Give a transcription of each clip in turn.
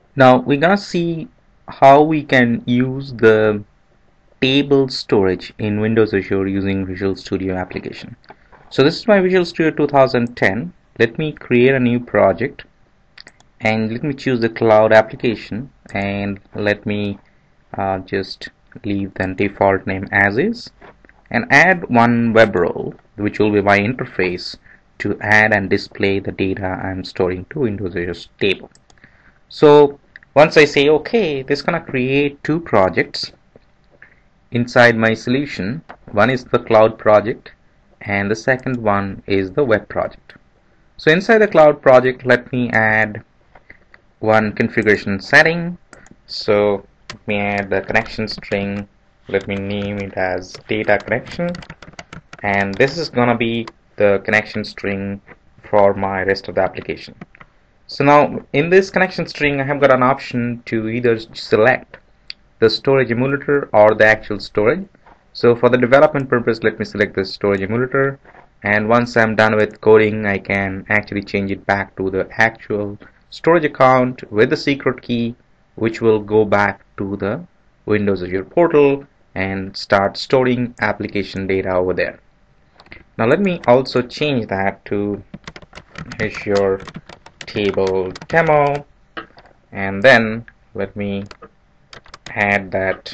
Now we're gonna see how we can use the table storage in Windows Azure using Visual Studio application. So this is my Visual Studio 2010. Let me create a new project and let me choose the cloud application, and let me just leave the default name as is and add one web role, which will be my interface to add and display the data I'm storing to Windows Azure table. So once I say OK, this is gonna create two projects inside my solution. One is the cloud project and the second one is the web project. So inside the cloud project, let me add one configuration setting. So let me add the connection string. Let me name it as data connection, and this is gonna be the connection string for my rest of the application. So now in this connection string I have got an option to either select the storage emulator or the actual storage. So for the development purpose, let me select the storage emulator, and once I'm done with coding I can actually change it back to the actual storage account with the secret key, which will go back to the Windows Azure portal and start storing application data over there. Now let me also change that to Azure table demo, and then let me add that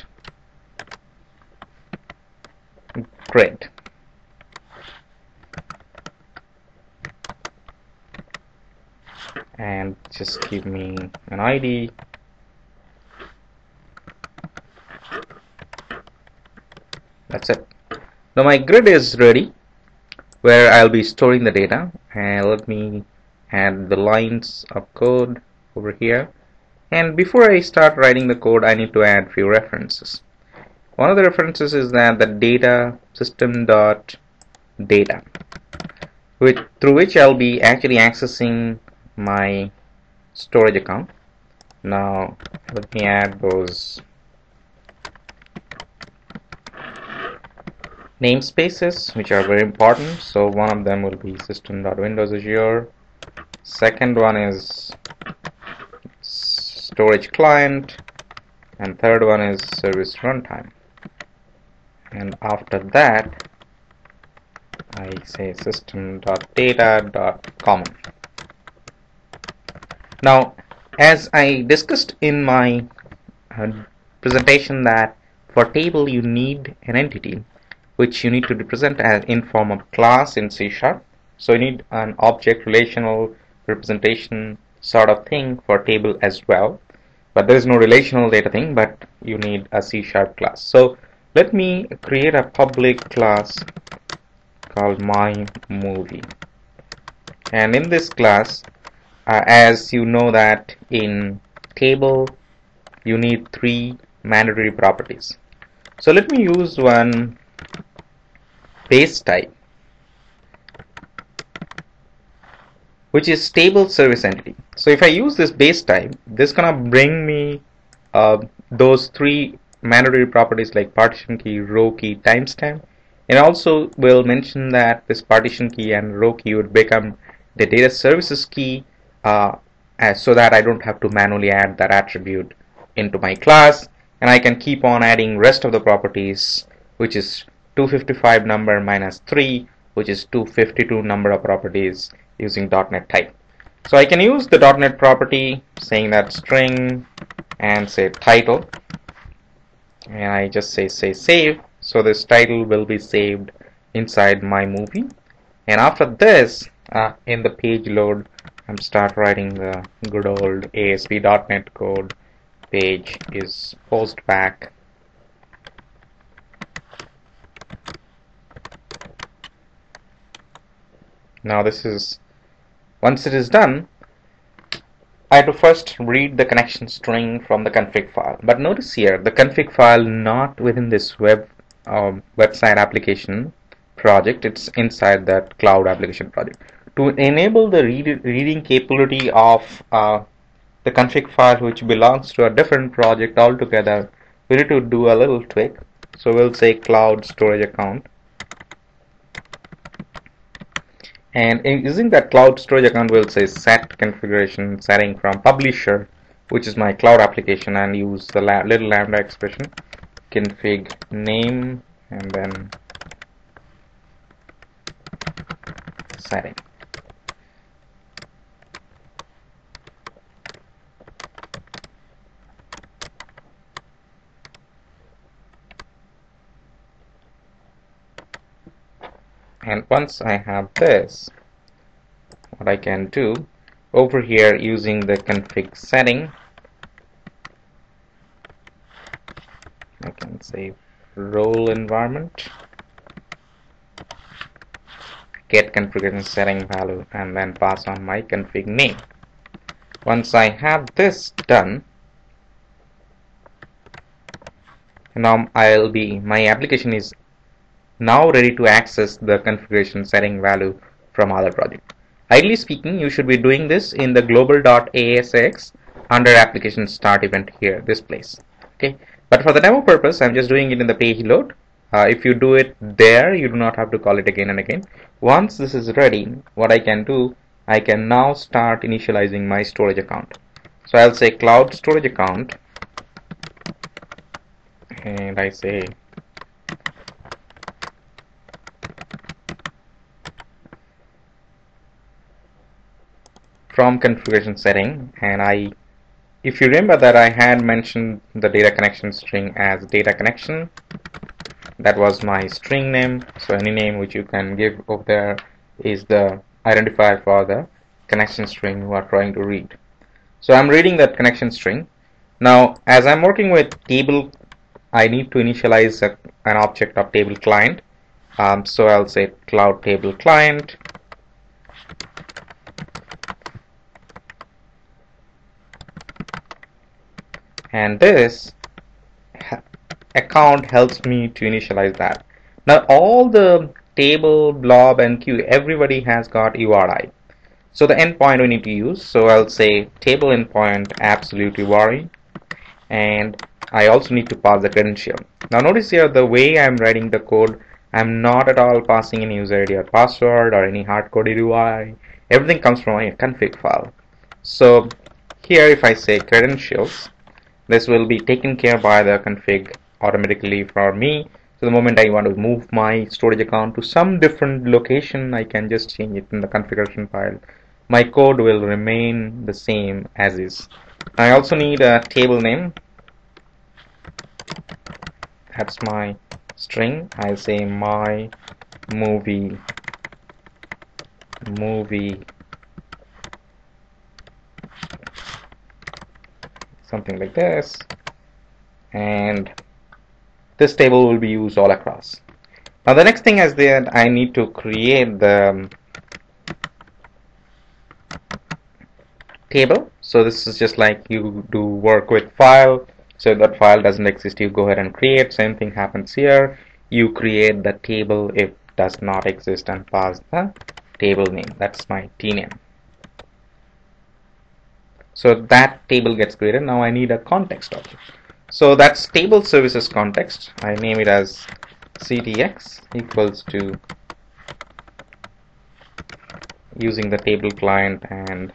grid. And just give me an ID. That's it. Now my grid is ready where I'll be storing the data, and let me add the lines of code over here. And before I start writing the code, I need to add few references. One of the references is that the data system.data, through which I'll be actually accessing my storage account. Now let me add those namespaces, which are very important. So one of them will be system.windows.azure. Second one is storage client, and third one is service runtime. And after that I say system.data.common. Now, as I discussed in my presentation, that for table you need an entity which you need to represent as in form of class in C#. So you need an object relational representation sort of thing for table as well. But there is no relational data thing, but you need a C# class. So let me create a public class called myMovie. And in this class, as you know that in table you need three mandatory properties. So let me use one base type, which is table service entity. So if I use this base type, this is gonna bring me those three mandatory properties like partition key, row key, timestamp, and also will mention that this partition key and row key would become the data services key, so that I don't have to manually add that attribute into my class, and I can keep on adding rest of the properties, which is 255 number minus 3, which is 252 number of properties using .NET type. So I can use the .NET property saying that string and say title, and I just say save. So this title will be saved inside myMovie, and after this in the page load I'm start writing the good old ASP.NET code. Page is post back. Now this is, once it is done, I have to first read the connection string from the config file. But notice here the config file not within this website application project, it's inside that cloud application project. To enable the reading capability of the config file, which belongs to a different project altogether, we need to do a little tweak. So we'll say cloud storage account, and in using that cloud storage account we'll say set configuration setting from publisher which is my cloud application, and use the little lambda expression config name and then setting. And once I have this, what I can do over here using the config setting, I can say role environment, get configuration setting value, and then pass on my config name. Once I have this done, now my application is now ready to access the configuration setting value from other project. Ideally speaking, you should be doing this in the global.asx under application start event here, this place. Okay, but for the demo purpose, I'm just doing it in the page load. If you do it there, you do not have to call it again and again. Once this is ready, what I can do, I can now start initializing my storage account. So I'll say cloud storage account, and I say from configuration setting, and if you remember that I had mentioned the data connection string as data connection. That was my string name, so any name which you can give over there is the identifier for the connection string you are trying to read. So I'm reading that connection string. Now as I'm working with table, I need to initialize an object of table client. So I'll say cloud table client, and this account helps me to initialize that. Now all the table, blob, and queue, everybody has got URI. So the endpoint we need to use, so I'll say table endpoint absolute URI, and I also need to pass the credential. Now notice here the way I'm writing the code, I'm not at all passing any user ID or password or any hard-coded URI. Everything comes from a config file. So here if I say credentials, this will be taken care by the config automatically for me. So the moment I want to move my storage account to some different location, I can just change it in the configuration file. My code will remain the same as is. I also need a table name. That's my string. I'll say my movie something like this, and this table will be used all across. Now the next thing is that I need to create the table. So this is just like you do work with file. So if that file doesn't exist, you go ahead and create. Same thing happens here. You create the table if it does not exist and pass the table name. That's my tname. So that table gets created. Now I need a context object. So that's table services context. I name it as ctx equals to using the table client, and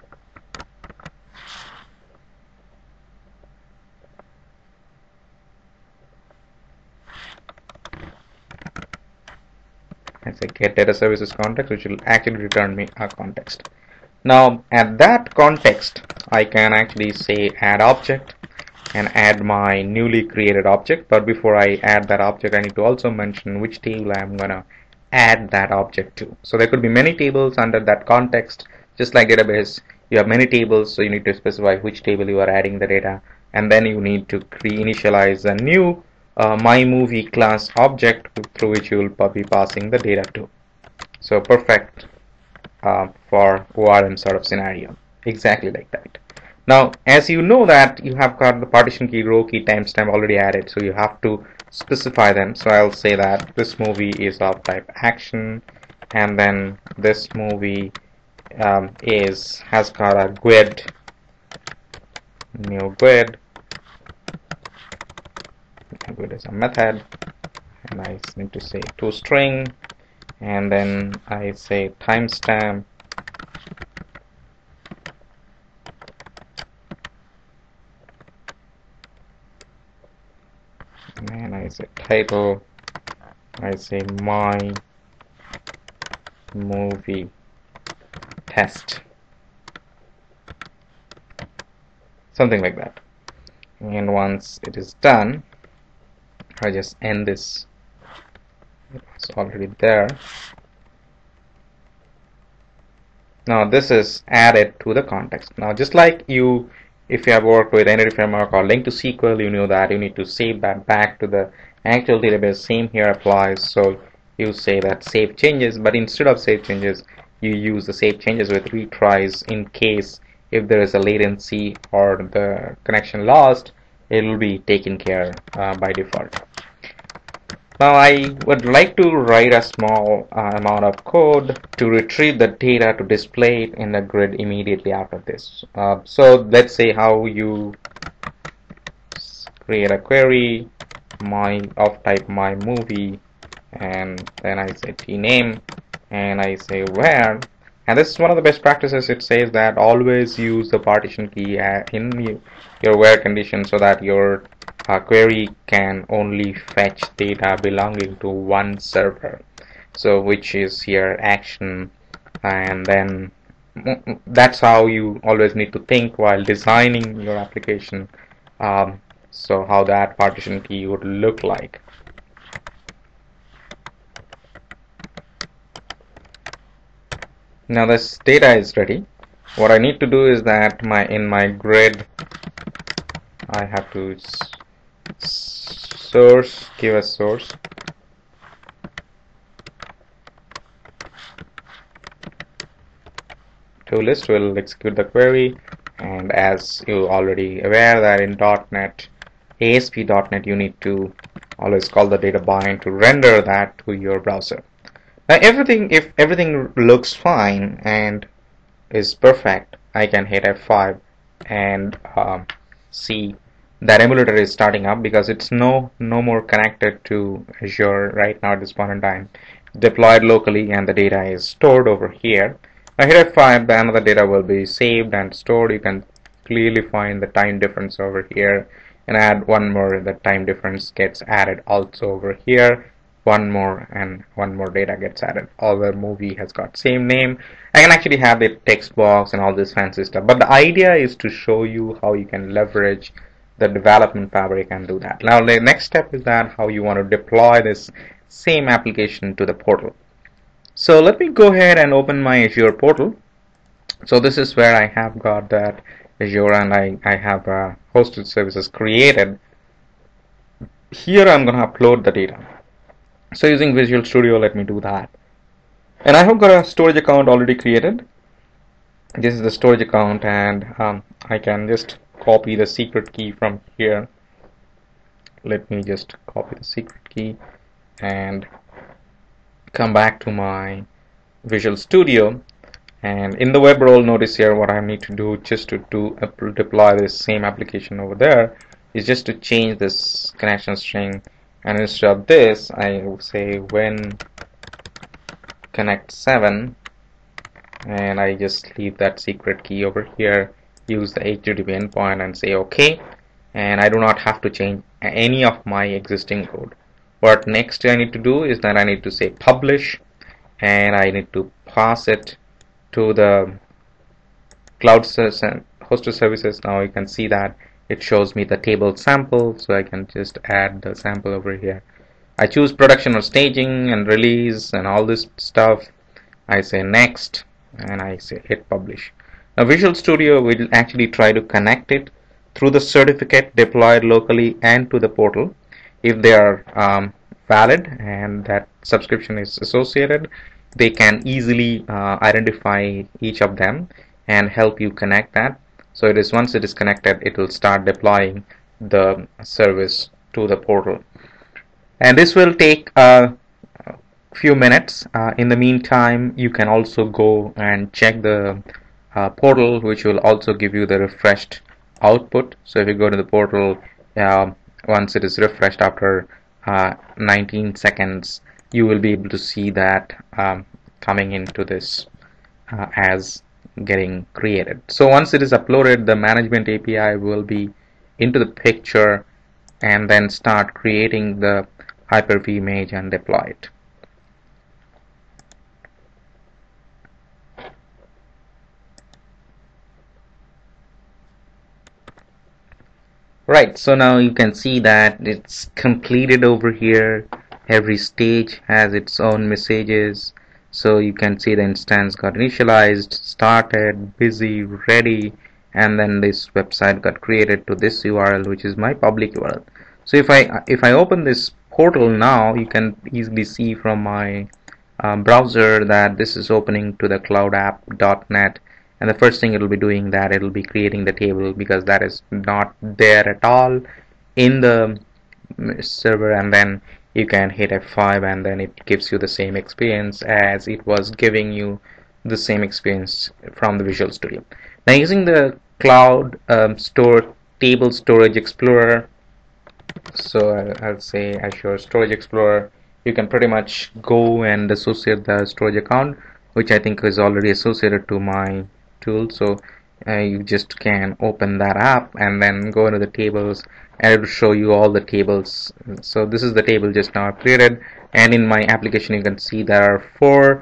I say get data services context, which will actually return me a context. Now at that context, I can actually say add object and add my newly created object. But before I add that object, I need to also mention which table I'm gonna add that object to. So there could be many tables under that context. Just like database, you have many tables, so you need to specify which table you are adding the data, and then you need to initialize a new my movie class object through which you will be passing the data to. So perfect for ORM sort of scenario, exactly like that. Now as you know that you have got the partition key, row key, timestamp already added, so you have to specify them. So I'll say that this movie is of type action, and then this movie has got a GUID, new GUID. GUID is a method, and I need to say toString, and then I say timestamp and I say title, I say my movie test, something like that. And once it is done, I just end this. It's already there. Now this is added to the context. Now just like you, if you have worked with Entity Framework or Link to SQL, you know that you need to save that back to the actual database. Same here applies. So you say that save changes, but instead of save changes, you use the save changes with retries in case if there is a latency or the connection lost, it will be taken care by default. Now I would like to write a small amount of code to retrieve the data to display it in the grid immediately after this. So let's say how you create a query of type my movie, and then I say tname and I say where, and this is one of the best practices. It says that always use the partition key in your where condition so that your query can only fetch data belonging to one server, so which is here action, and then that's how you always need to think while designing your application. So how that partition key would look like. Now this data is ready. What I need to do is that in my grid I have to give a source, toList will execute the query, and as you already aware that in .NET, ASP.NET, you need to always call the data bind to render that to your browser. Now if everything looks fine and is perfect, I can hit F5 and see that emulator is starting up because it's no more connected to Azure right now at this point in time. Deployed locally and the data is stored over here. I hit F5, the another data will be saved and stored. You can clearly find the time difference over here, and add one more. The time difference gets added also over here. One more and one more data gets added. All the movie has got same name. I can actually have the text box and all this fancy stuff, but the idea is to show you how you can leverage the development fabric and do that. Now the next step is that how you want to deploy this same application to the portal. So let me go ahead and open my Azure portal. So this is where I have got that Azure, and I have hosted services created. Here I'm going to upload the data. So using Visual Studio, let me do that. And I have got a storage account already created. This is the storage account, and I can just copy the secret key from here. Let me just copy the secret key and come back to my Visual Studio, and in the web role, notice here what I need to do just to deploy this same application over there is just to change this connection string, and instead of this I will say when connect 7, and I just leave that secret key over here, use the HTTP endpoint and say OK, and I do not have to change any of my existing code. What next I need to do is that I need to say publish, and I need to pass it to the cloud hosted services. Now you can see that it shows me the table sample, so I can just add the sample over here. I choose production or staging and release and all this stuff. I say next, and I say hit publish. Now Visual Studio will actually try to connect it through the certificate deployed locally and to the portal. If they are valid and that subscription is associated, they can easily identify each of them and help you connect that. So it is once it is connected, it will start deploying the service to the portal, and this will take a few minutes. In the meantime, you can also go and check the portal, which will also give you the refreshed output. So if you go to the portal, once it is refreshed after 19 seconds, you will be able to see that coming into this as getting created. So once it is uploaded, the management API will be into the picture, and then start creating the Hyper-V image and deploy it. Right, so now you can see that it's completed over here. Every stage has its own messages. So you can see the instance got initialized, started, busy, ready, and then this website got created to this URL, which is my public URL. So if I open this portal now, you can easily see from my browser that this is opening to the cloudapp.net, and the first thing it'll be doing that it'll be creating the table, because that is not there at all in the server, and then you can hit F5 and then it gives you the same experience as it was giving you the same experience from the Visual Studio. Now using the cloud table storage explorer, so I'll say Azure Storage Explorer, you can pretty much go and associate the storage account, which I think is already associated to my tool. So you just can open that app and then go into the tables, and it will show you all the tables. So this is the table just now created, and in my application you can see there are 4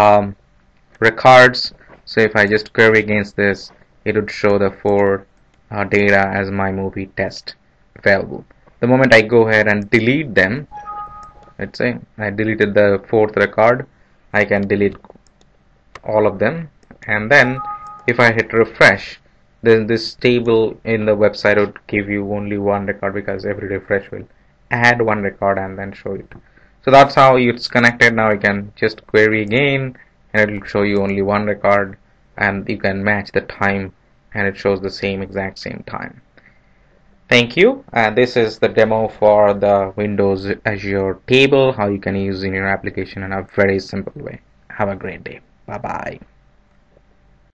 records. So if I just query against this, it would show the 4 data as my movie test available. The moment I go ahead and delete them, let's say I deleted the 4th record, I can delete all of them, and then if I hit refresh, then this table in the website would give you only 1 record, because every refresh will add 1 record and then show it. So that's how it's connected. Now you can just query again and it will show you only 1 record, and you can match the time and it shows the exact same time. Thank you. This is the demo for the Windows Azure table, how you can use in your application in a very simple way. Have a great day. Bye bye.